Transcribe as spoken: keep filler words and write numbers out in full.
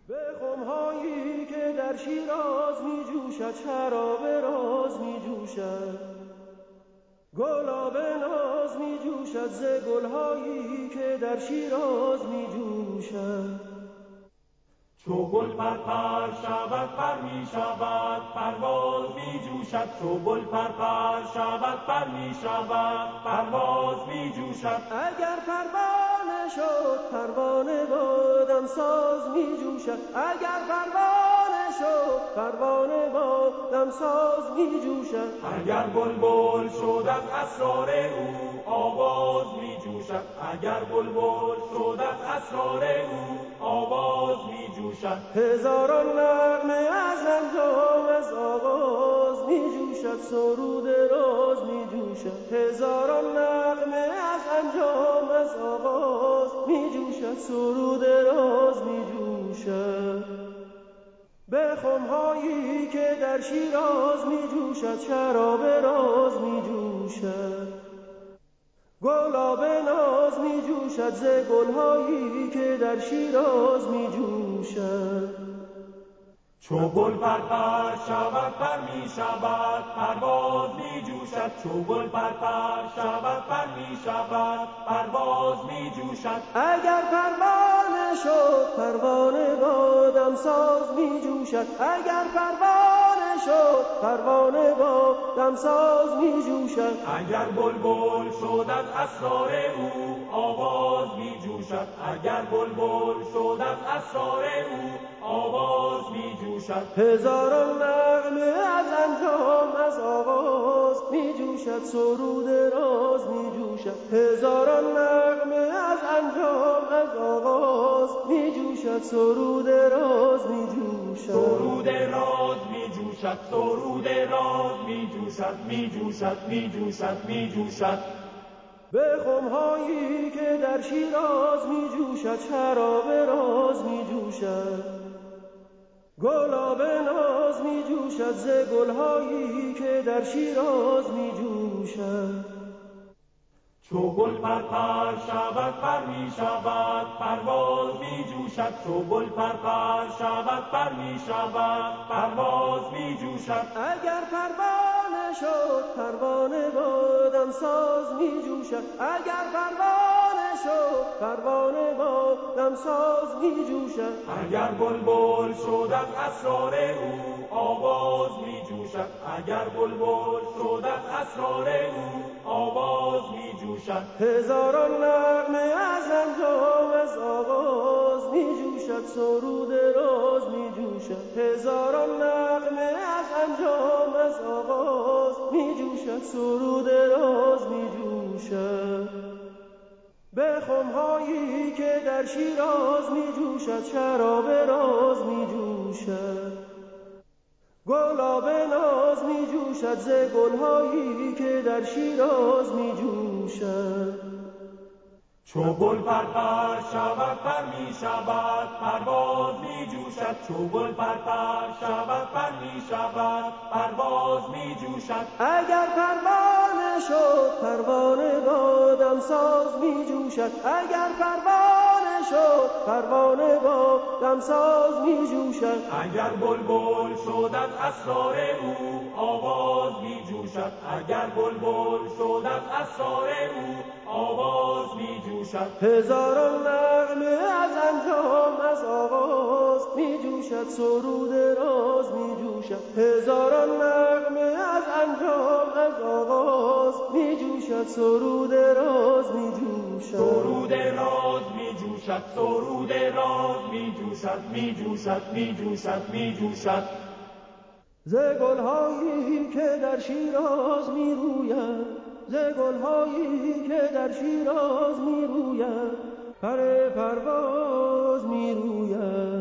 به خمهایی که در شیراز می جوشد شراب راز می جوشد، گلاب ناز می جوشد ز گلهایی که در شیراز می جوشد. چو گل پرپر شود پر می شود پرواز می جوشد، چو گل پرپر شود پر می شود پرواز می جوشد. اگر پروانه شد پروانه با دمساز می جوشد، اگر پروانه شد پروانه با دمساز می جوشد. اگر بلبل شد از اسرار او آواز می جوشد، اگر بلبل شد از اسرار او آواز می جوشد. هزاران نغمه از انجام از آغاز می جوشد، سرود راز می جوشد. هزاران نغمه از انجام از آغاز می جوشد، سرود راز می جوشد. به خمهایی که در شیراز می جوشد شراب راز می جوشد، گلاب ناز می جوشد ز گلهایی که در شیراز می جوشد. چو گل پرپر شود پر می شود پرواز می جوشد، چو گل پرپر شود پر می شود پرواز می جوشد. اگر پروانه شد پروانه با دمساز می جوشد، اگر پروانه شد پروانه با دمساز می جوشد. اگر بلبل شد از اسرار او آواز می جوشد، اگر بلبل شد از اسرار او آواز می جوشد. هزاران نغمه از انجام از آغاز می جوشد، سرود راز می جوشد. هزاران نغمه از انجام از آغاز می جوشد، سرود راز می جوشد. سرود راز می جوشد، سرود راز می جوشد، می جوشد، می جوشد، می جوشد. به خمهایی که در شیراز می جوشد شراب راز می جوشد، گلاب ناز می جوشد ز گلهایی که در شیراز می جوشد. چو گل پرپر شود پر می شود پرواز می جوشد، چو گل پرپر شود پر می شود پرواز می جوشد. اگر پروانه شد پروانه با دمساز می جوشد، اگر پروانه شد پروانه با دمساز می جوشد. اگر بلبل شد از اسرار او آواز می جوشد، اگر بلبل شد از اسرار او آواز می جوشد. هزاران نغمه از انجام از آغاز می جوشد، سرود راز می جوشد. هزاران نغمه از انجام از آغاز می جوشد، سرود راز می جوشد. به خمهایی که در شیراز می جوشد شراب راز می جوشد، گلاب ناز می جوشد ز گلهایی که در شیراز می جوشد. چو گل پرپر شود پر می شود پرواز می جوشد، چو گل پرپر شود پر می شود پرواز می جوشد. اگر پروانه شد پروانه با دمساز می جوشد، اگر پروانه شد پروانه با دمساز می جوشد. اگر بلبل شد از اسرار او آواز می جوشد، اگر بلبل شد از اسرار او آواز می جوشد. هزاران نغمه از انجام از آغاز می جوشد، سرود راز می جوشد. هزاران نغمه از انجام از آغاز می جوشد، سرود راز می جوشد. سرود راز می جوشد، سرود راز می جوشد، می جوشد، می جوشد، می جوشد. ز گلهایی که در شیراز می روید، ز گلهایی که در شیراز می روید، پر پرواز می روید.